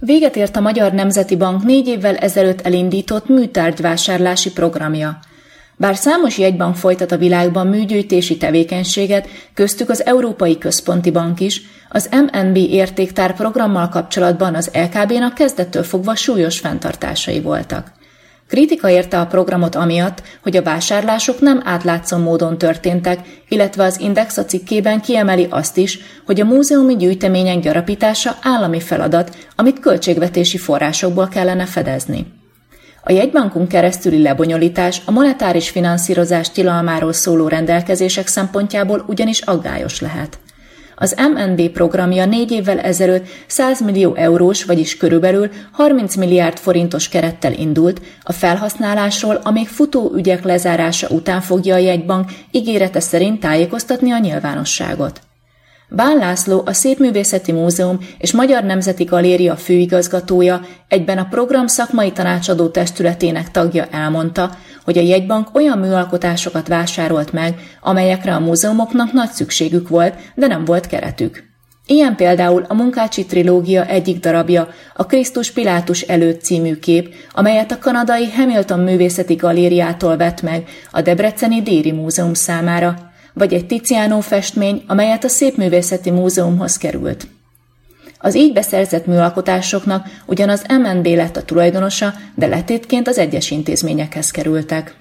Véget ért a Magyar Nemzeti Bank 4 évvel ezelőtt elindított műtárgyvásárlási programja. Bár számos jegybank folytat a világban műgyűjtési tevékenységet, köztük az Európai Központi Bank is, az MNB értéktár programmal kapcsolatban az LKB-nak kezdettől fogva súlyos fenntartásai voltak. Kritika érte a programot amiatt, hogy a vásárlások nem átlátszó módon történtek, illetve az Index a cikkében kiemeli azt is, hogy a múzeumi gyűjtemények gyarapítása állami feladat, amit költségvetési forrásokból kellene fedezni. A jegybankon keresztüli lebonyolítás a monetáris finanszírozás tilalmáról szóló rendelkezések szempontjából ugyanis aggályos lehet. Az MNB programja 4 évvel ezelőtt 100 millió eurós, vagyis körülbelül 30 milliárd forintos kerettel indult, a felhasználásról a még futó ügyek lezárása után fogja a jegybank ígérete szerint tájékoztatni a nyilvánosságot. Bán László, a Szépművészeti Múzeum és Magyar Nemzeti Galéria főigazgatója, egyben a program szakmai tanácsadó testületének tagja elmondta, hogy a jegybank olyan műalkotásokat vásárolt meg, amelyekre a múzeumoknak nagy szükségük volt, de nem volt keretük. Ilyen például a Munkácsi trilógia egyik darabja, a Krisztus Pilátus előtt című kép, amelyet a kanadai Hamilton Művészeti Galériától vett meg a debreceni Déri Múzeum számára, vagy egy Tiziano festmény, amelyet a Szépművészeti Múzeumhoz került. Az így beszerzett műalkotásoknak ugyanaz MNB lett a tulajdonosa, de letétként az egyes intézményekhez kerültek.